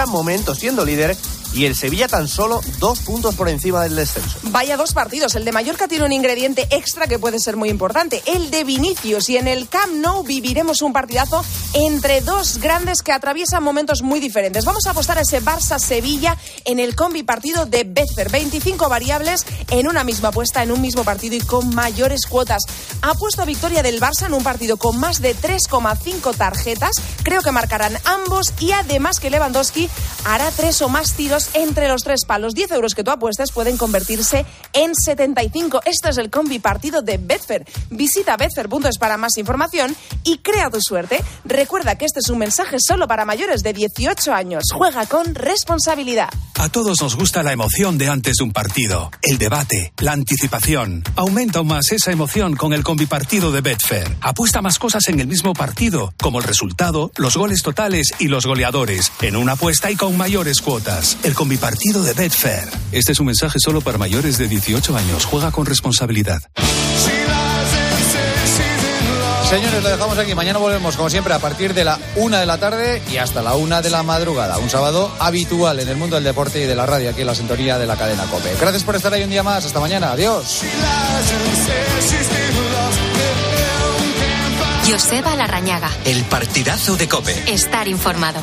momento siendo líder y el Sevilla tan solo 2 puntos por encima del descenso. Vaya 2 partidos. El de Mallorca tiene un ingrediente extra que puede ser muy importante, el de Vinicius, y en el Camp Nou viviremos un partidazo entre dos grandes que atraviesan momentos muy diferentes. Vamos a apostar a ese Barça-Sevilla en el combi partido de Betfair. 25 variables en una misma apuesta, en un mismo partido y con mayores cuotas. Apuesto a victoria del Barça en un partido con más de 3,5 tarjetas. Creo que marcarán ambos y además que Lewandowski hará 3 o más tiros entre los 3 palos. 10 euros que tú apuestes pueden convertirse en 75. Esto es el combi partido de Betfair. Visita betfair.es para más información y crea tu suerte. Recuerda que este es un mensaje solo para mayores de 18 años. Juega con responsabilidad. A todos nos gusta la emoción de antes de un partido, el debate, la anticipación. Aumenta aún más esa emoción con el combi partido de Betfair. Apuesta más cosas en el mismo partido, como el resultado, los goles totales y los goleadores, en una apuesta y con mayores cuotas. El combi partido de Betfair. Este es un mensaje solo para mayores de 18 años. Juega con responsabilidad. Señores, lo dejamos aquí. Mañana volvemos, como siempre, a partir de la 1 de la tarde y hasta la 1 de la madrugada. Un sábado habitual en el mundo del deporte y de la radio, aquí en la sintonía de la cadena COPE. Gracias por estar ahí un día más. Hasta mañana. Adiós. Joseba Larrañaga. El partidazo de COPE. Estar informado.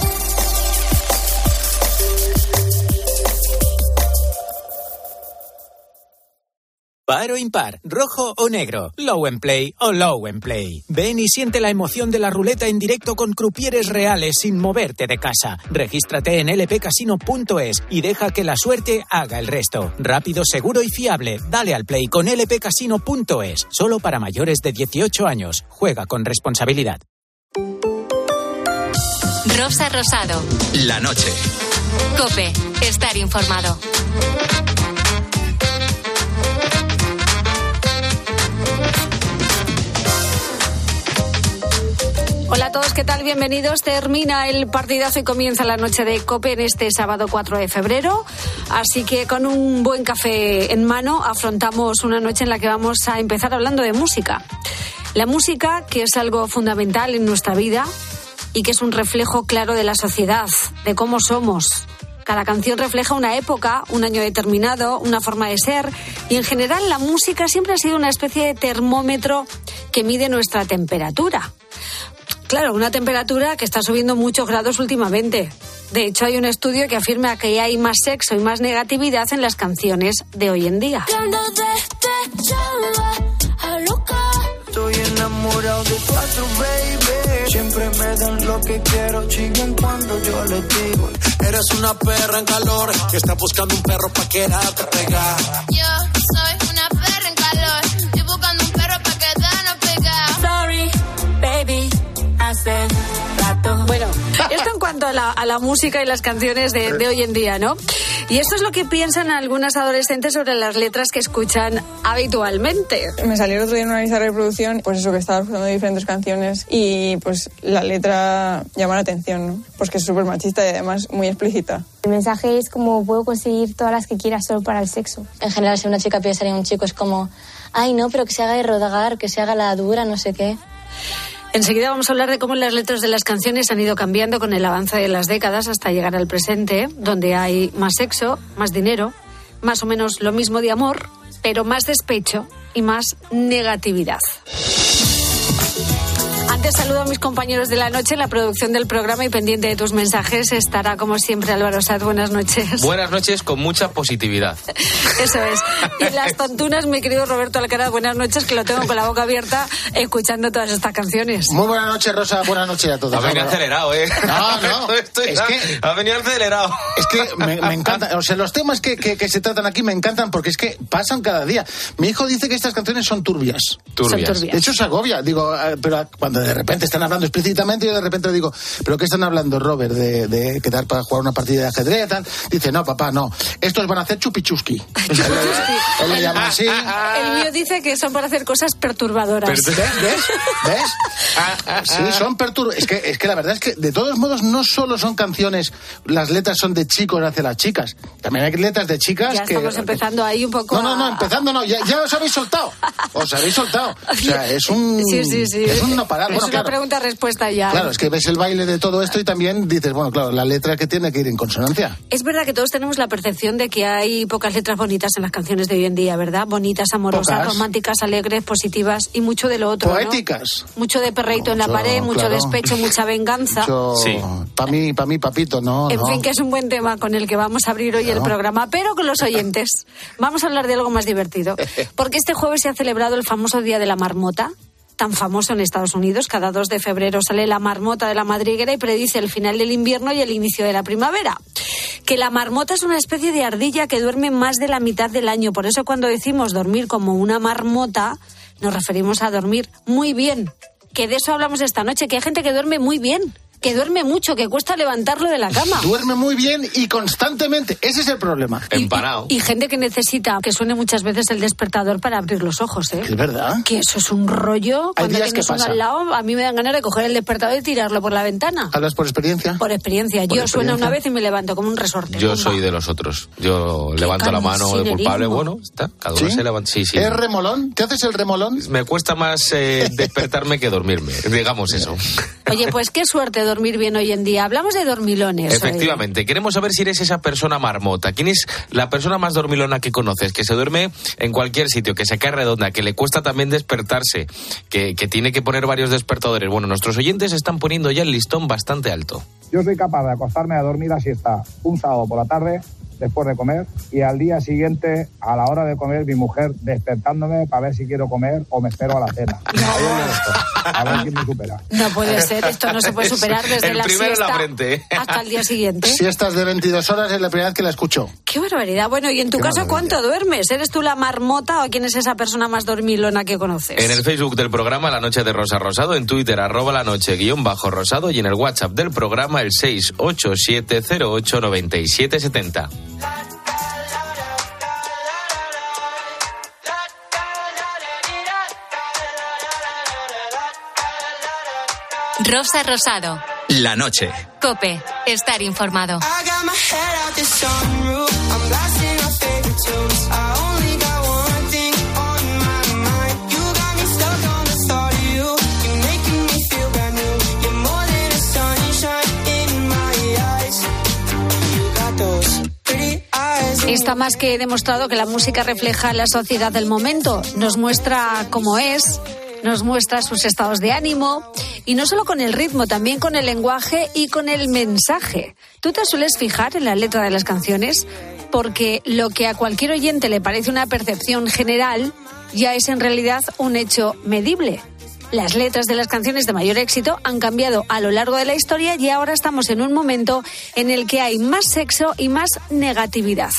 Par o impar, rojo o negro, low and play o low and play. Ven y siente la emoción de la ruleta en directo con crupieres reales sin moverte de casa. Regístrate en lpcasino.es y deja que la suerte haga el resto. Rápido, seguro y fiable. Dale al play con lpcasino.es. Solo para mayores de 18 años. Juega con responsabilidad. Rosa Rosado. La noche. COPE. Estar informado. Hola a todos, ¿qué tal? Bienvenidos. Termina el partidazo y comienza la noche de COPE en este sábado 4 de febrero. Así que con un buen café en mano afrontamos una noche en la que vamos a empezar hablando de música. La música, que es algo fundamental en nuestra vida y que es un reflejo claro de la sociedad, de cómo somos. Cada canción refleja una época, un año determinado, una forma de ser, y en general la música siempre ha sido una especie de termómetro que mide nuestra temperatura. Claro, una temperatura que está subiendo muchos grados últimamente. De hecho, hay un estudio que afirma que hay más sexo y más negatividad en las canciones de hoy en día. Estoy enamorado de 4, baby. Siempre me dan lo que quiero, chingan cuando yo les digo. Eres una perra en calor que está buscando un perro pa' quedarte pegada. Yo soy una perra en calor, estoy buscando un perro pa' quedarnos pegados. Sorry, baby. Bueno, esto en cuanto a la música y las canciones de hoy en día, ¿no? Y esto es lo que piensan algunas adolescentes sobre las letras que escuchan habitualmente. Me salió el otro día en una lista de reproducción, pues eso, que estaba escuchando diferentes canciones y pues la letra llama la atención, ¿no? Pues que es súper machista y además muy explícita. El mensaje es como puedo conseguir todas las que quieras solo para el sexo. En general, si una chica piensa en un chico es como, ay no, pero que se haga de rodagar, que se haga la dura, no sé qué. Enseguida vamos a hablar de cómo las letras de las canciones han ido cambiando con el avance de las décadas hasta llegar al presente, donde hay más sexo, más dinero, más o menos lo mismo de amor, pero más despecho y más negatividad. Antes saludo a mis compañeros de la noche en la producción del programa y pendiente de tus mensajes estará como siempre Álvaro Sad. Buenas noches. Buenas noches con mucha positividad. Eso es. Y en las tontunas, mi querido Roberto Alcaraz, buenas noches, que lo tengo con la boca abierta escuchando todas estas canciones. Muy buenas noches, Rosa, buenas noches a todos. Ha venido acelerado, ¿eh? No, es que ha venido acelerado. Es que me encanta, o sea, los temas que se tratan aquí me encantan porque es que pasan cada día. Mi hijo dice que estas canciones son turbias. Son turbias. De hecho, se agobia. Digo, pero cuando de repente están hablando explícitamente, yo de repente digo, ¿pero qué están hablando, Robert? De quedar para jugar una partida de ajedrez y tal. Dice, no, papá, no. Estos van a hacer chupichuski. Él le llama así. El mío dice que son para hacer cosas perturbadoras. ¿Ves? Sí, son perturbadoras. Es que la verdad es que, de todos modos, no solo son canciones, las letras son de chicos hacia las chicas. También hay letras de chicas ya que... estamos empezando ahí un poco. No, empezando no, ya os habéis soltado. Os habéis soltado. O sea, es un... Sí. Es un no parar. Es una pregunta-respuesta ya. Claro, es que ves el baile de todo esto y también dices, bueno, claro, la letra que tiene que ir en consonancia. Es verdad que todos tenemos la percepción de que hay pocas letras bonitas en las canciones de hoy en día, ¿verdad? Bonitas, amorosas, pocas. Románticas, alegres, positivas y mucho de lo otro, Poéticas. ¿no? Mucho de perreíto en la pared, mucho despecho, mucha venganza. Para mí, papito, no. En fin, que es un buen tema con el que vamos a abrir hoy el programa, pero con los oyentes. Vamos a hablar de algo más divertido. Porque este jueves se ha celebrado el famoso Día de la Marmota, tan famoso en Estados Unidos. Cada 2 de febrero sale la marmota de la madriguera y predice el final del invierno y el inicio de la primavera. Que la marmota es una especie de ardilla que duerme más de la mitad del año. Por eso cuando decimos dormir como una marmota, nos referimos a dormir muy bien. Que de eso hablamos esta noche, que hay gente que duerme muy bien. Que duerme mucho, que cuesta levantarlo de la cama. Duerme muy bien y constantemente. Ese es el problema. Empanado. Y gente que necesita que suene muchas veces el despertador para abrir los ojos, ¿eh? Es verdad. Que eso es un rollo. Hay Cuando días tienes que uno pasa. al lado, a mí me dan ganas de coger el despertador y tirarlo por la ventana. ¿Hablas por experiencia? Por experiencia. Yo suena una vez y me levanto como un resorte. Yo soy de los otros. Yo levanto la mano de culpable. Bueno, está. Cada uno se levanta. Sí. ¿Es remolón? ¿Te haces el remolón? Me cuesta más despertarme que dormirme. Digamos eso. Oye, pues qué suerte dormir bien hoy en día. Hablamos de dormilones. Efectivamente. Queremos saber si eres esa persona marmota. ¿Quién es la persona más dormilona que conoces? Que se duerme en cualquier sitio, que se cae redonda, que le cuesta también despertarse, que tiene que poner varios despertadores. Bueno, nuestros oyentes están poniendo ya el listón bastante alto. Yo soy capaz de acostarme a dormir a siesta un sábado por la tarde, después de comer, y al día siguiente, a la hora de comer, mi mujer despertándome para ver si quiero comer o me espero a la cena. A ver quién me supera. No puede ser, esto no se puede superar desde la siesta hasta el día siguiente. Siestas de 22 horas es la primera vez que la escucho. Qué barbaridad. Bueno, y en tu caso, ¿cuánto duermes? ¿Eres tú la marmota o quién es esa persona más dormilona que conoces? En el Facebook del programa La Noche de Rosa Rosado, en Twitter @lanoche_rosado y en el WhatsApp del programa el 687089770. Rosa Rosado. La noche. COPE. Estar informado. Está más que demostrado que la música refleja la sociedad del momento. Nos muestra cómo es, nos muestra sus estados de ánimo, y no solo con el ritmo, también con el lenguaje y con el mensaje. ¿Tú te sueles fijar en la letra de las canciones? Porque lo que a cualquier oyente le parece una percepción general ya es en realidad un hecho medible. Las letras de las canciones de mayor éxito han cambiado a lo largo de la historia y ahora estamos en un momento en el que hay más sexo y más negatividad.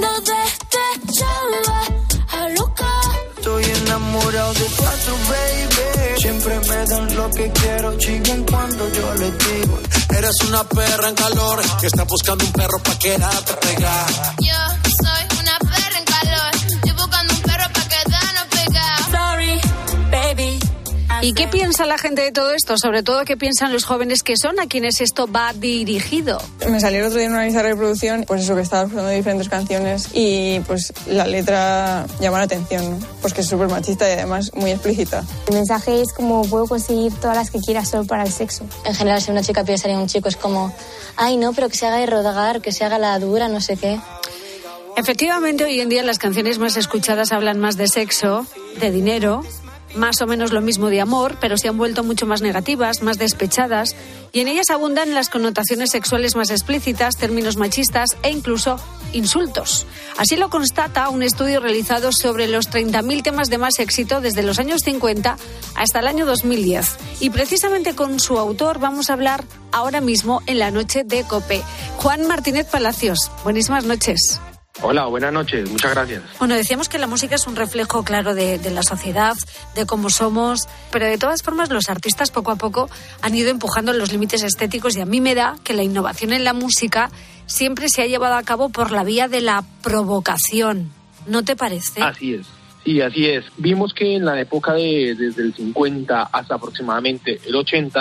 Estoy enamorado de 4, baby. Siempre me dan lo que quiero, chinguen cuando yo les digo. Eres una perra en calor que está buscando un perro pa' quedarte pegada. Yo soy una perra en calor. Estoy buscando un perro pa' quedarnos pegados. Sorry, baby. ¿Y qué piensa la gente de todo esto? Sobre todo, ¿qué piensan los jóvenes que son a quienes esto va dirigido? Me salió el otro día en una lista de reproducción, pues eso, que estaba escuchando diferentes canciones y pues la letra llama la atención, ¿no? Pues que es súper machista y además muy explícita. El mensaje es como puedo conseguir todas las que quiera solo para el sexo. En general, si una chica pide salir a un chico es como, ay no, pero que se haga de rodagar, que se haga la dura, no sé qué. Efectivamente, hoy en día las canciones más escuchadas hablan más de sexo, de dinero, más o menos lo mismo de amor, pero se han vuelto mucho más negativas, más despechadas, y en ellas abundan las connotaciones sexuales más explícitas, términos machistas e incluso insultos. Así lo constata un estudio realizado sobre los 30.000 temas de más éxito desde los años 50 hasta el año 2010. Y precisamente con su autor vamos a hablar ahora mismo en la noche de COPE. Juan Martínez Palacios, buenísimas noches. Hola, buenas noches, muchas gracias. Bueno, decíamos que la música es un reflejo claro de la sociedad, de cómo somos, pero de todas formas los artistas poco a poco han ido empujando los límites estéticos y a mí me da que la innovación en la música siempre se ha llevado a cabo por la vía de la provocación. ¿No te parece? Así es, sí, así es. Vimos que en la época desde el 50 hasta aproximadamente el 80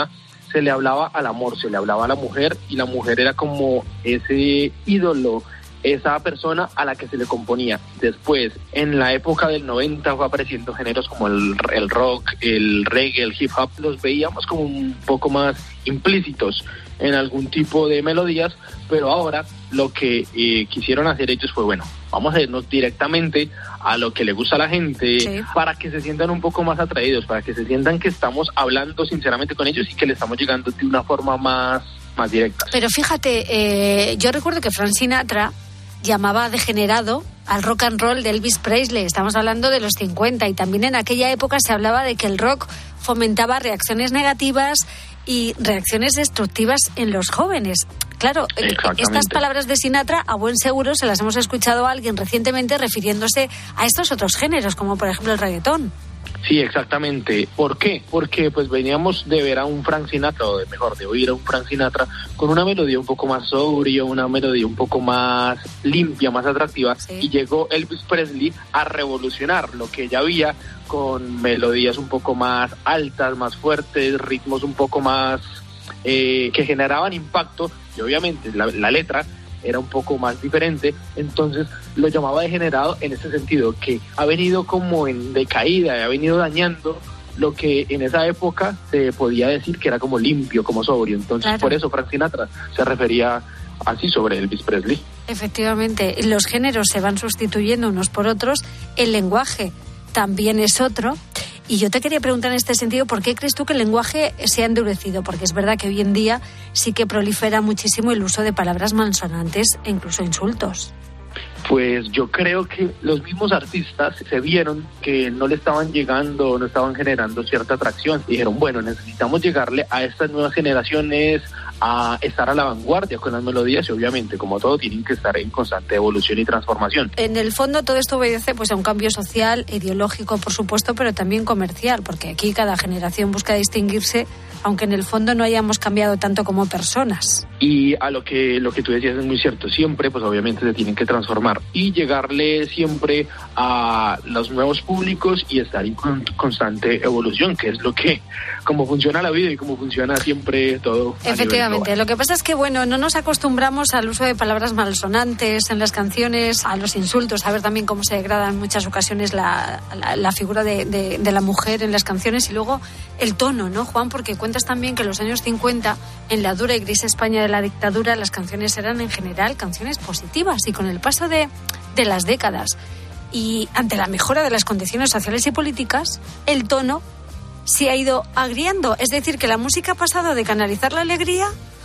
se le hablaba al amor, se le hablaba a la mujer, y la mujer era como ese ídolo, esa persona a la que se le componía. Después, en la época del 90, fue apareciendo géneros como el rock, el reggae, el hip hop. Los veíamos como un poco más implícitos en algún tipo de melodías, pero ahora lo que quisieron hacer ellos fue, bueno, vamos a irnos directamente a lo que le gusta a la gente, para que se sientan un poco más atraídos, para que se sientan que estamos hablando sinceramente con ellos y que le estamos llegando de una forma más directa. Pero fíjate, yo recuerdo que Frank Sinatra llamaba degenerado al rock and roll de Elvis Presley. Estamos hablando de los 50, y también en aquella época se hablaba de que el rock fomentaba reacciones negativas y reacciones destructivas en los jóvenes. Claro, estas palabras de Sinatra, a buen seguro se las hemos escuchado a alguien recientemente refiriéndose a estos otros géneros, como por ejemplo el reggaetón. Sí, exactamente. ¿Por qué? Porque pues veníamos de ver a un Frank Sinatra, o de oír a un Frank Sinatra con una melodía un poco más sobria, una melodía un poco más limpia, más atractiva, y llegó Elvis Presley a revolucionar lo que ya había, con melodías un poco más altas, más fuertes, ritmos un poco más que generaban impacto, y obviamente la letra era un poco más diferente. Entonces lo llamaba degenerado en ese sentido, que ha venido como en decaída, ha venido dañando lo que en esa época se podía decir que era como limpio, como sobrio. Entonces por eso Frank Sinatra se refería así sobre Elvis Presley. Efectivamente, los géneros se van sustituyendo unos por otros, el lenguaje también es otro. Y yo te quería preguntar en este sentido, ¿por qué crees tú que el lenguaje se ha endurecido? Porque es verdad que hoy en día sí que prolifera muchísimo el uso de palabras malsonantes e incluso insultos. Pues yo creo que los mismos artistas se vieron que no le estaban llegando, no estaban generando cierta atracción. Dijeron, bueno, necesitamos llegarle a estas nuevas generaciones, a estar a la vanguardia con las melodías, y obviamente, como todo, tienen que estar en constante evolución y transformación. En el fondo todo esto obedece pues a un cambio social, ideológico, por supuesto, pero también comercial, porque aquí cada generación busca distinguirse, aunque en el fondo no hayamos cambiado tanto como personas. Y a lo que tú decías es muy cierto, siempre pues obviamente se tienen que transformar y llegarle siempre a los nuevos públicos y estar en constante evolución, que es lo que, como funciona la vida y como funciona siempre todo. Efectivamente, lo que pasa es que bueno, no nos acostumbramos al uso de palabras malsonantes en las canciones, a los insultos, a ver también cómo se degrada en muchas ocasiones la figura de la mujer en las canciones, y luego el tono, ¿no, Juan? Porque cuentas también que en los años 50, en la dura y gris España de la dictadura, las canciones eran en general canciones positivas, y con el paso de las décadas y ante la mejora de las condiciones sociales y políticas, el tono se ha ido agriando. Es decir, que la música ha pasado de canalizar la alegría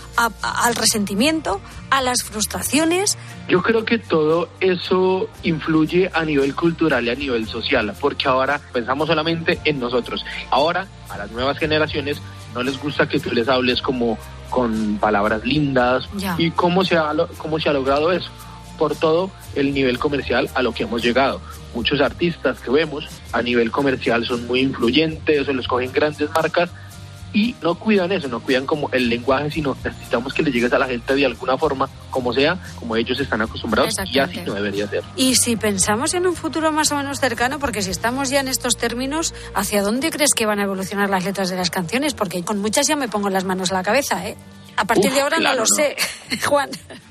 al resentimiento, a las frustraciones. Yo creo que todo eso influye a nivel cultural y a nivel social, porque ahora pensamos solamente en nosotros. Ahora, a las nuevas generaciones no les gusta que tú les hables como con palabras lindas. ¿Y cómo se ha logrado eso? Por todo el nivel comercial a lo que hemos llegado. Muchos artistas que vemos a nivel comercial son muy influyentes, o los cogen grandes marcas y no cuidan eso, no cuidan como el lenguaje, sino necesitamos que le llegues a la gente de alguna forma, como sea, como ellos están acostumbrados, y así no debería ser. Y si pensamos en un futuro más o menos cercano, porque si estamos ya en estos términos, ¿hacia dónde crees que van a evolucionar las letras de las canciones? Porque con muchas ya me pongo las manos a la cabeza, ¿eh? A partir de ahora no lo sé, Juan.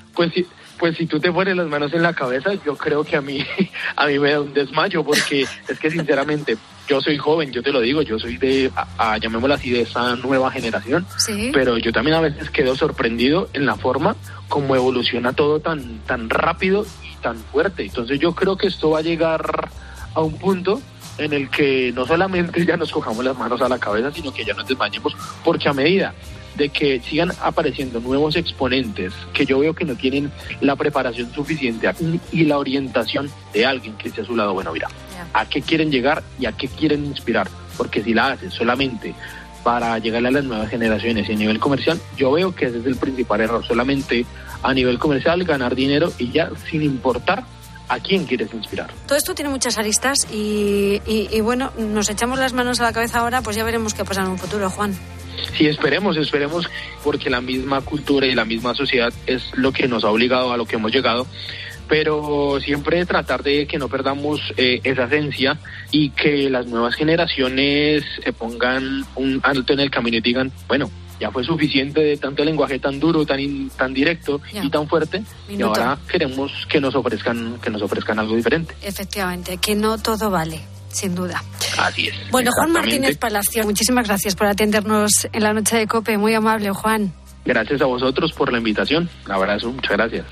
Pues si tú te pones las manos en la cabeza, yo creo que a mí me da un desmayo, porque es que sinceramente yo soy joven, yo te lo digo, yo soy llamémoslo así, de esa nueva generación, pero yo también a veces quedo sorprendido en la forma como evoluciona todo tan rápido y tan fuerte. Entonces yo creo que esto va a llegar a un punto en el que no solamente ya nos cojamos las manos a la cabeza, sino que ya nos desmayemos, porque a medida de que sigan apareciendo nuevos exponentes que yo veo que no tienen la preparación suficiente y la orientación de alguien que esté a su lado, bueno, mira, ¿a qué quieren llegar y a qué quieren inspirar? Porque si la hacen solamente para llegar a las nuevas generaciones y a nivel comercial, yo veo que ese es el principal error, solamente a nivel comercial ganar dinero y ya sin importar ¿a quién quieres inspirar? Todo esto tiene muchas aristas y bueno, nos echamos las manos a la cabeza ahora, pues ya veremos qué pasa en un futuro, Juan. Sí, esperemos, porque la misma cultura y la misma sociedad es lo que nos ha obligado a lo que hemos llegado, pero siempre tratar de que no perdamos esa esencia y que las nuevas generaciones pongan un alto en el camino y digan, bueno, ya fue suficiente de tanto lenguaje tan duro, tan directo y tan fuerte. Y ahora queremos que nos ofrezcan algo diferente. Efectivamente, que no todo vale, sin duda. Así es. Bueno, Juan Martínez Palacio, muchísimas gracias por atendernos en la noche de COPE, muy amable, Juan. Gracias a vosotros por la invitación, un abrazo, muchas gracias.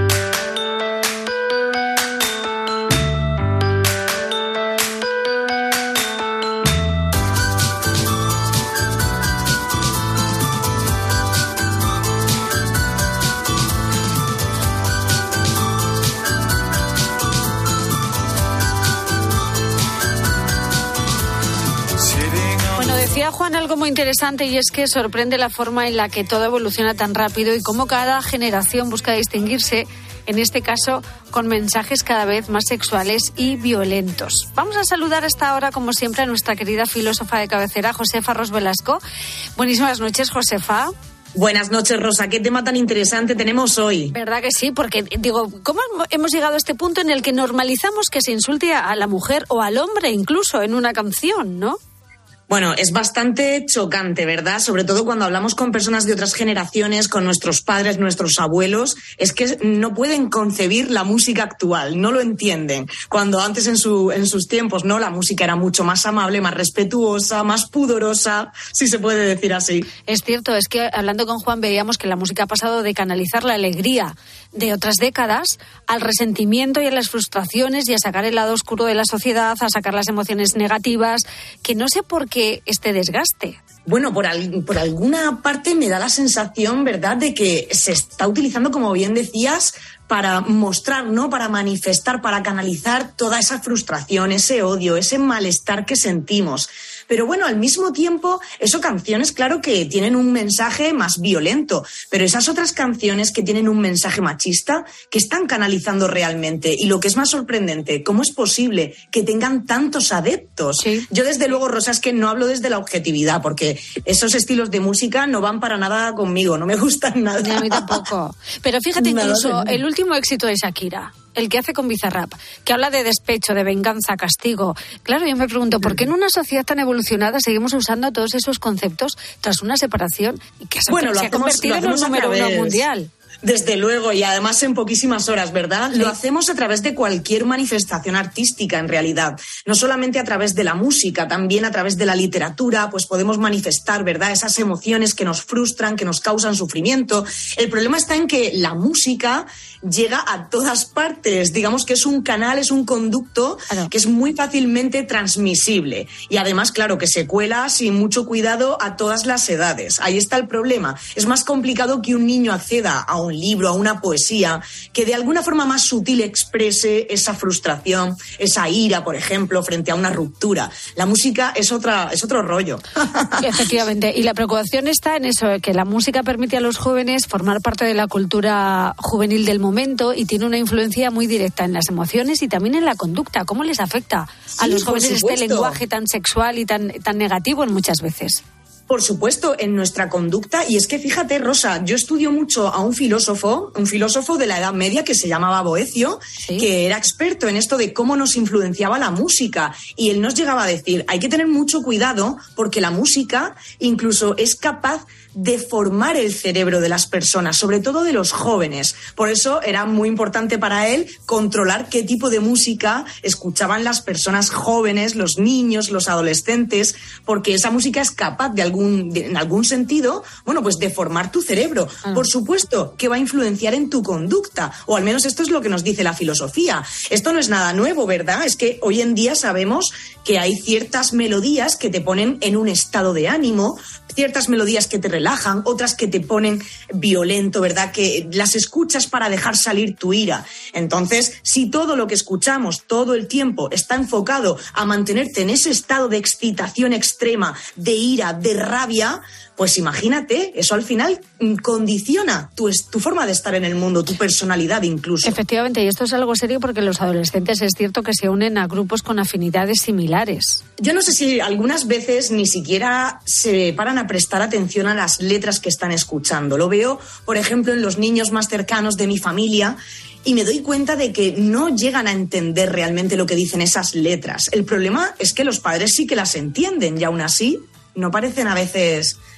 Decía Juan algo muy interesante, y es que sorprende la forma en la que todo evoluciona tan rápido y cómo cada generación busca distinguirse, en este caso con mensajes cada vez más sexuales y violentos. Vamos a saludar hasta ahora, como siempre, a nuestra querida filósofa de cabecera, Josefa Ros Velasco. Buenísimas noches, Josefa. Buenas noches, Rosa. ¿Qué tema tan interesante tenemos hoy? ¿Verdad que sí? Porque, digo, ¿cómo hemos llegado a este punto en el que normalizamos que se insulte a la mujer o al hombre incluso en una canción, ¿no? Bueno, es bastante chocante, ¿verdad? Sobre todo cuando hablamos con personas de otras generaciones, con nuestros padres, nuestros abuelos, es que no pueden concebir la música actual, no lo entienden. Cuando antes en sus tiempos, ¿no? La música era mucho más amable, más respetuosa, más pudorosa, si se puede decir así. Es cierto, es que hablando con Juan veíamos que la música ha pasado de canalizar la alegría de otras décadas al resentimiento y a las frustraciones y a sacar el lado oscuro de la sociedad, a sacar las emociones negativas, que no sé por qué este desgaste. Bueno, por alguna parte me da la sensación, ¿verdad?, de que se está utilizando, como bien decías, para mostrar, ¿no?, para manifestar, para canalizar toda esa frustración, ese odio, ese malestar que sentimos. Pero bueno, al mismo tiempo, esas canciones, claro que tienen un mensaje más violento, pero esas otras canciones que tienen un mensaje machista, que están canalizando realmente. Y lo que es más sorprendente, ¿cómo es posible que tengan tantos adeptos? Sí. Yo, desde luego, Rosa, es que no hablo desde la objetividad, porque esos estilos de música no van para nada conmigo, no me gustan nada. Ni a mí tampoco. Pero fíjate, incluso el último éxito de Shakira, el que hace con Bizarrap, que habla de despecho, de venganza, castigo. Claro, yo me pregunto, ¿por qué en una sociedad tan evolucionada seguimos usando todos esos conceptos tras una separación y que se ha convertido en un número uno mundial? Desde luego, y además en poquísimas horas, ¿verdad? Sí. Lo hacemos a través de cualquier manifestación artística, en realidad. No solamente a través de la música, también a través de la literatura, pues podemos manifestar, ¿verdad?, esas emociones que nos frustran, que nos causan sufrimiento. El problema está en que la música llega a todas partes. Digamos que es un canal, es un conducto que es muy fácilmente transmisible. Y además, claro, que se cuela sin mucho cuidado a todas las edades. Ahí está el problema. Es más complicado que un niño acceda a un libro, a una poesía, que de alguna forma más sutil exprese esa frustración, esa ira, por ejemplo, frente a una ruptura. La música es otro rollo. Efectivamente, y la preocupación está en eso, que la música permite a los jóvenes formar parte de la cultura juvenil del momento y tiene una influencia muy directa en las emociones y también en la conducta. ¿Cómo les afecta a los jóvenes este lenguaje tan sexual y tan negativo en muchas veces? Por supuesto, en nuestra conducta. Y es que fíjate, Rosa, yo estudio mucho a un filósofo de la Edad Media que se llamaba Boecio, ¿sí?, que era experto en esto de cómo nos influenciaba la música. Y él nos llegaba a decir, hay que tener mucho cuidado porque la música incluso es capaz de formar el cerebro de las personas, sobre todo de los jóvenes. Por eso era muy importante para él controlar qué tipo de música escuchaban las personas jóvenes, los niños, los adolescentes, porque esa música es capaz en algún sentido, bueno, pues de formar tu cerebro. Por supuesto que va a influenciar en tu conducta, o al menos esto es lo que nos dice la filosofía. Esto no es nada nuevo, ¿verdad? Es que hoy en día sabemos que hay ciertas melodías que te ponen en un estado de ánimo, ciertas melodías que te relajan, otras que te ponen violento, ¿verdad?, que las escuchas para dejar salir tu ira. Entonces, si todo lo que escuchamos todo el tiempo está enfocado a mantenerte en ese estado de excitación extrema, de ira, de rabia, pues imagínate, eso al final condiciona tu forma de estar en el mundo, tu personalidad incluso. Efectivamente, y esto es algo serio porque los adolescentes es cierto que se unen a grupos con afinidades similares. Yo no sé si algunas veces ni siquiera se paran a prestar atención a las letras que están escuchando. Lo veo, por ejemplo, en los niños más cercanos de mi familia, y me doy cuenta de que no llegan a entender realmente lo que dicen esas letras. El problema es que los padres sí que las entienden y aún así no parecen a veces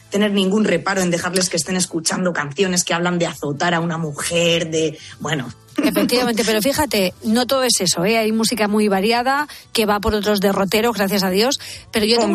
tener ningún reparo en dejarles que estén escuchando canciones que hablan de azotar a una mujer, bueno... Efectivamente, pero fíjate, no todo es eso, ¿eh? Hay música muy variada que va por otros derroteros, gracias a Dios, pero yo tengo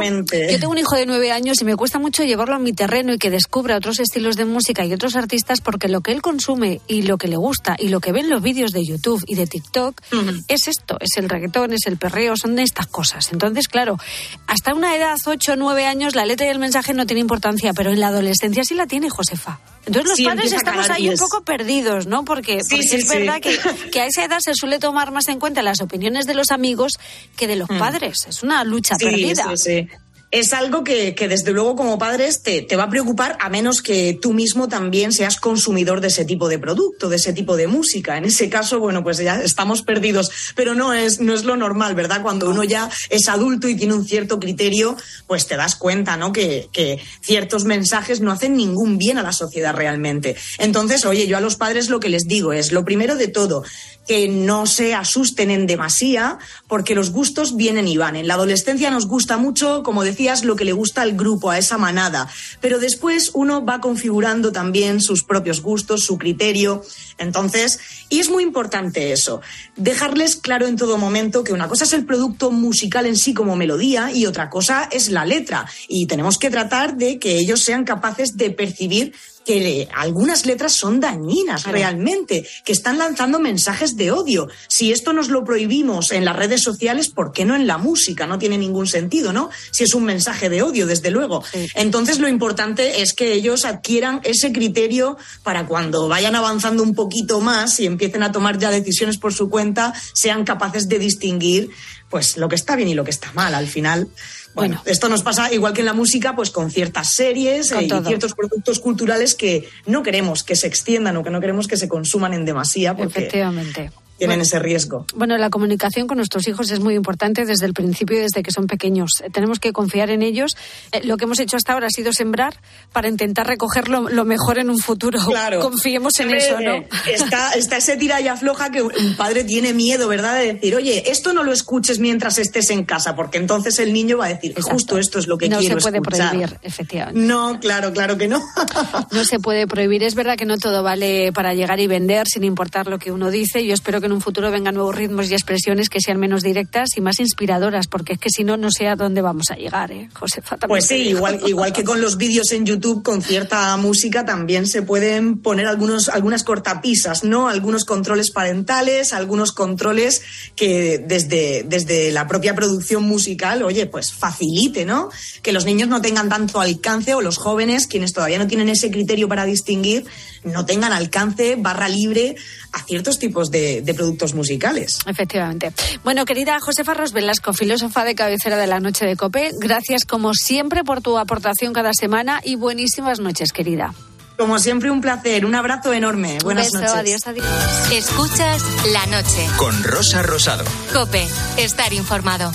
un hijo de 9 años y me cuesta mucho llevarlo a mi terreno y que descubra otros estilos de música y otros artistas, porque lo que él consume y lo que le gusta y lo que ve en los vídeos de YouTube y de TikTok es esto, es el reggaetón, es el perreo, son de estas cosas. Entonces, claro, hasta una edad, 8 o 9 años, la letra y el mensaje no tiene importancia, pero en la adolescencia sí la tiene, Josefa. Entonces los padres estamos ahí un poco perdidos, ¿no? Porque es verdad que a esa edad se suele tomar más en cuenta las opiniones de los amigos que de los padres. Es una lucha perdida. Sí. Es algo que desde luego como padres te va a preocupar, a menos que tú mismo también seas consumidor de ese tipo de producto, de ese tipo de música. En ese caso, bueno, pues ya estamos perdidos. Pero no es lo normal, ¿verdad? Cuando uno ya es adulto y tiene un cierto criterio, pues te das cuenta, ¿no? Que ciertos mensajes no hacen ningún bien a la sociedad realmente. Entonces, oye, yo a los padres lo que les digo es, lo primero de todo, que no se asusten en demasía, porque los gustos vienen y van. En la adolescencia nos gusta mucho, como decías, lo que le gusta al grupo, a esa manada, pero después uno va configurando también sus propios gustos, su criterio. Entonces, y es muy importante eso, dejarles claro en todo momento que una cosa es el producto musical en sí como melodía y otra cosa es la letra, y tenemos que tratar de que ellos sean capaces de percibir que algunas letras son dañinas realmente, que están lanzando mensajes de odio. Si esto nos lo prohibimos en las redes sociales, ¿por qué no en la música? No tiene ningún sentido, ¿no? Si es un mensaje de odio, desde luego. Sí. Entonces lo importante es que ellos adquieran ese criterio para cuando vayan avanzando un poquito más y empiecen a tomar ya decisiones por su cuenta, sean capaces de distinguir pues lo que está bien y lo que está mal al final. Bueno, esto nos pasa igual que en la música, pues con ciertas series y ciertos productos culturales que no queremos que se extiendan o que no queremos que se consuman en demasía porque efectivamente tienen ese riesgo. Bueno, la comunicación con nuestros hijos es muy importante desde el principio y desde que son pequeños. Tenemos que confiar en ellos. Lo que hemos hecho hasta ahora ha sido sembrar para intentar recoger lo mejor en un futuro. Claro. Confiemos en eso, ¿no? Está ese tira y afloja que un padre tiene miedo, ¿verdad? De decir, oye, esto no lo escuches mientras estés en casa, porque entonces el niño va a decir, justo esto es lo que quiero escuchar. No se puede prohibir, efectivamente. No, claro que no. No se puede prohibir. Es verdad que no todo vale para llegar y vender sin importar lo que uno dice. Yo espero que en un futuro vengan nuevos ritmos y expresiones que sean menos directas y más inspiradoras, porque es que si no, no sé a dónde vamos a llegar, Josefa. Pues sí, igual que con los vídeos en YouTube, con cierta música también se pueden poner algunas cortapisas, ¿no? Algunos controles parentales, algunos controles que desde la propia producción musical, oye, pues facilite, ¿no? Que los niños no tengan tanto alcance, o los jóvenes, quienes todavía no tienen ese criterio para distinguir, no tengan alcance, barra libre a ciertos tipos de productos musicales. Efectivamente. Bueno, querida Josefa Ros Velasco, filósofa de cabecera de La Noche de COPE, gracias como siempre por tu aportación cada semana y buenísimas noches, querida. Como siempre, un placer, un abrazo enorme. Buenas noches. Adiós. Escuchas La Noche con Rosa Rosado. COPE, estar informado.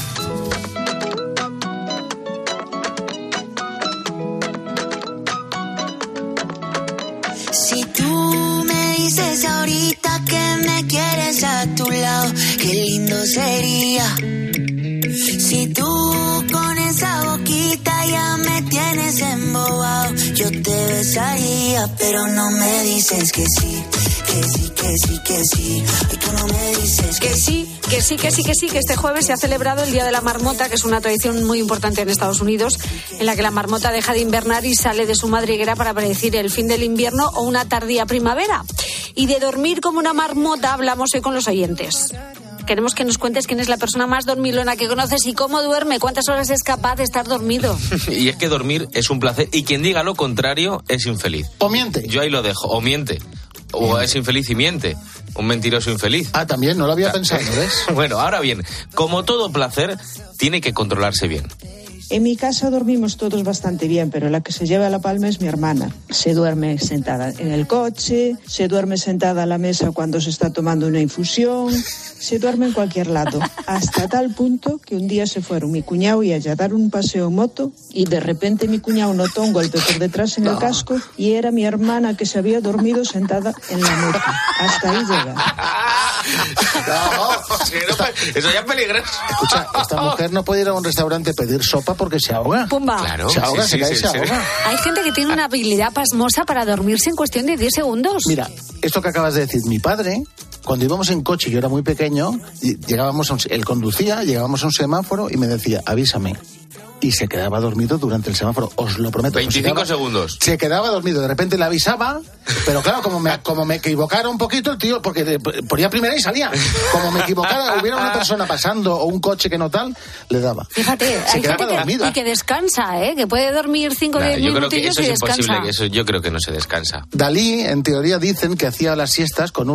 Si tú me dices ahorita que me quieres a tu lado, qué lindo sería. Si tú con esa boquita ya me tienes embobado, yo te besaría, pero no me dices que sí, que sí, que sí, que sí. Ay, tú no me dices que sí. Que este jueves se ha celebrado el Día de la Marmota, que es una tradición muy importante en Estados Unidos, en la que la marmota deja de invernar y sale de su madriguera para predecir el fin del invierno o una tardía primavera. Y de dormir como una marmota hablamos hoy con los oyentes. Queremos que nos cuentes quién es la persona más dormilona que conoces y cómo duerme, cuántas horas es capaz de estar dormido. Y es que dormir es un placer, y quien diga lo contrario es infeliz. O miente. Yo ahí lo dejo, o miente. O es infeliz y miente. Un mentiroso infeliz. Ah, también, no lo había pensado, ¿ves? Bueno, ahora bien, como todo placer, tiene que controlarse bien. En mi casa dormimos todos bastante bien, pero la que se lleva la palma es mi hermana. Se duerme sentada en el coche, se duerme sentada a la mesa cuando se está tomando una infusión, se duerme en cualquier lado. Hasta tal punto que un día se fueron mi cuñado y ella a dar un paseo en moto y de repente mi cuñado notó un golpe por detrás en el casco y era mi hermana que se había dormido sentada en la moto. Hasta ahí llega. Eso ya es peligroso. Escucha, esta mujer no puede ir a un restaurante a pedir sopa porque se ahoga. Pumba. Claro. Se ahoga, Sí, se cae, sí, se sí. ahoga. Hay gente que tiene una habilidad pasmosa para dormirse en cuestión de 10 segundos. Mira, esto que acabas de decir, mi padre, cuando íbamos en coche, yo era muy pequeño, él conducía, llegábamos a un semáforo y me decía, avísame. Y se quedaba dormido durante el semáforo, os lo prometo. 25 segundos. Se quedaba dormido, de repente le avisaba, pero claro, como me equivocara un poquito el tío, porque ponía primera y salía. Como me equivocara, hubiera una persona pasando o un coche que no tal, le daba. Fíjate, se hay quedaba gente dormido. Y que descansa, que puede dormir 5 o 10 Yo creo que minutillos eso y es descansa. imposible, que eso yo creo que no se descansa. Dalí, en teoría, dicen que hacía las siestas con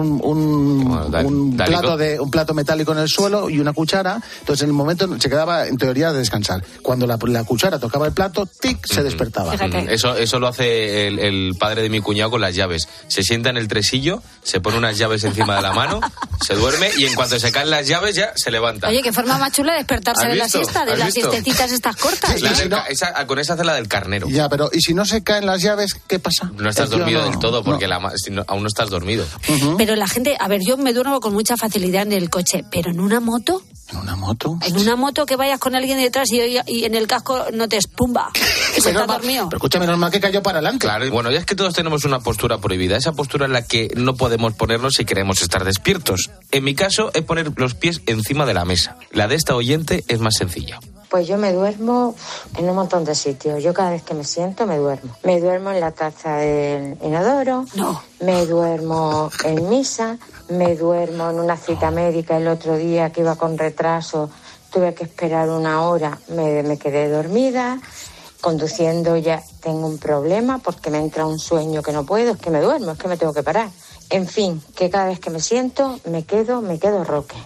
un plato metálico en el suelo y una cuchara. Entonces, en el momento se quedaba, en teoría, a descansar. Cuando la cuchara tocaba el plato, tic, se despertaba. Eso lo hace el padre de mi cuñado con las llaves. Se sienta en el tresillo, se pone unas llaves encima de la mano, se duerme y en cuanto se caen las llaves ya se levanta. Oye, qué forma más chula de despertarse de la siesta, de las siestecitas estas cortas. Con esa hace la del carnero. Ya, pero ¿y si no se caen las llaves, qué pasa? No estás dormido del todo, porque aún no estás dormido. Pero la gente, a ver, yo me duermo con mucha facilidad en el coche, pero en una moto... ¿En una moto? En una moto que vayas con alguien detrás y en el casco no te espumba. Se está dormido. Pero escúchame, normal que cayó para adelante. Claro, bueno, ya es que todos tenemos una postura prohibida. Esa postura en la que no podemos ponernos si queremos estar despiertos. En mi caso, es poner los pies encima de la mesa. La de esta oyente es más sencilla. Pues yo me duermo en un montón de sitios. Yo cada vez que me siento me duermo. Me duermo en la taza del inodoro. No. Me duermo en misa. Me duermo en una cita médica el otro día que iba con retraso. Tuve que esperar 1 hora. Me quedé dormida. Conduciendo ya tengo un problema porque me entra un sueño que no puedo. Es que me duermo, es que me tengo que parar. En fin, que cada vez que me siento me quedo roque.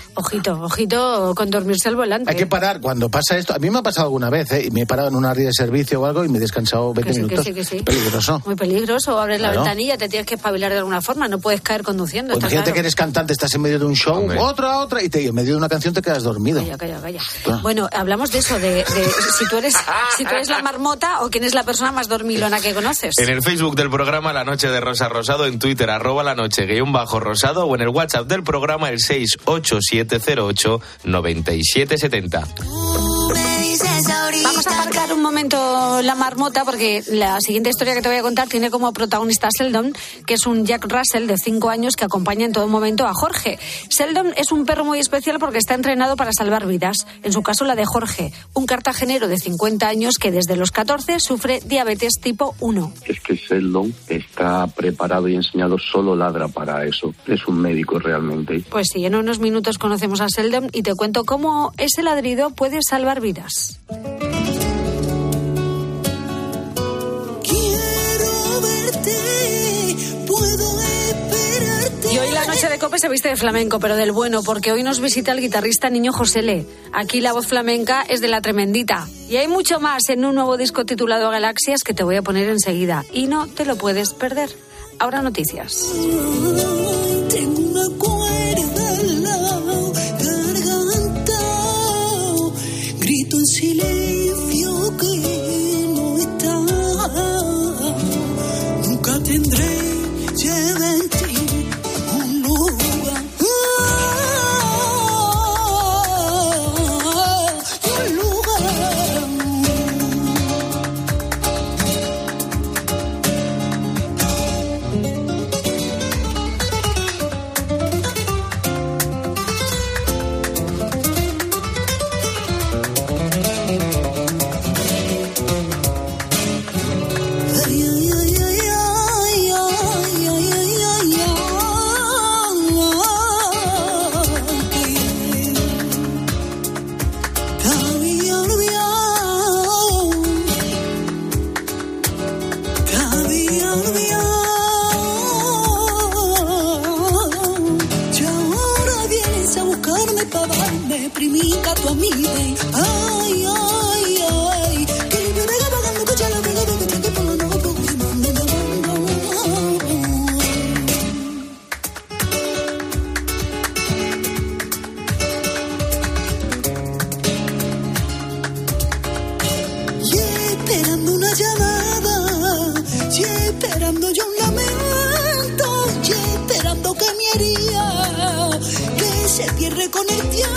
Ojito con dormirse al volante. Hay que parar cuando pasa esto. A mí me ha pasado alguna vez, y me he parado en un área de servicio o algo y me he descansado 20 minutos. Que sí. Peligroso. Muy peligroso. Abres la Claro. ventanilla, te tienes que espabilar de alguna forma. No puedes caer conduciendo. O está imagínate claro. que eres cantante, estás en medio de un show, Hombre. otra, y en medio de una canción te quedas dormido. Calla. Ah. Bueno, hablamos de eso, de si tú eres la marmota o quién es la persona más dormilona que conoces. En el Facebook del programa La Noche de Rosa Rosado, en Twitter @lanoche_rosado o en el WhatsApp del programa el 687089770. Vamos a aparcar un momento la marmota porque la siguiente historia que te voy a contar tiene como protagonista a Seldon, que es un Jack Russell de 5 años que acompaña en todo momento a Jorge. Seldon es un perro muy especial porque está entrenado para salvar vidas. En su caso, la de Jorge, un cartagenero de 50 años que desde los 14 sufre diabetes tipo 1. Es que Seldon está preparado y enseñado, solo ladra para eso. Es un médico realmente. Pues sí, en unos minutos conocemos a Seldon y te cuento cómo ese ladrido puede salvar vidas. Y hoy la noche de COPE se viste de flamenco, pero del bueno, porque hoy nos visita el guitarrista Niño Josele. Aquí la voz flamenca es de la tremendita. Y hay mucho más en un nuevo disco titulado Galaxias que te voy a poner enseguida. Y no te lo puedes perder. Ahora noticias. Tengo una cuerda en la garganta, grito en silencio que no está. Nunca tendré lleva en ti un lugar, un lugar. Y ahora vienes a buscarme para darme primica tu amiga. Ay, ay, ay. Que me venga pagando que ya la venga de que te pongo no porque mami no. Y esperando una llamada, y esperando yo un lamento, y esperando que me haría con el tiempo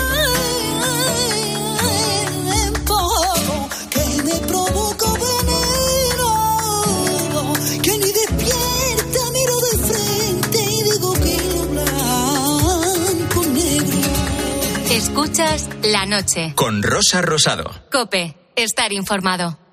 que me provoca veneno, que ni despierta, miro de frente y digo que lo blanco negro. Escuchas La Noche Con Rosa Rosado. COPE. Estar informado.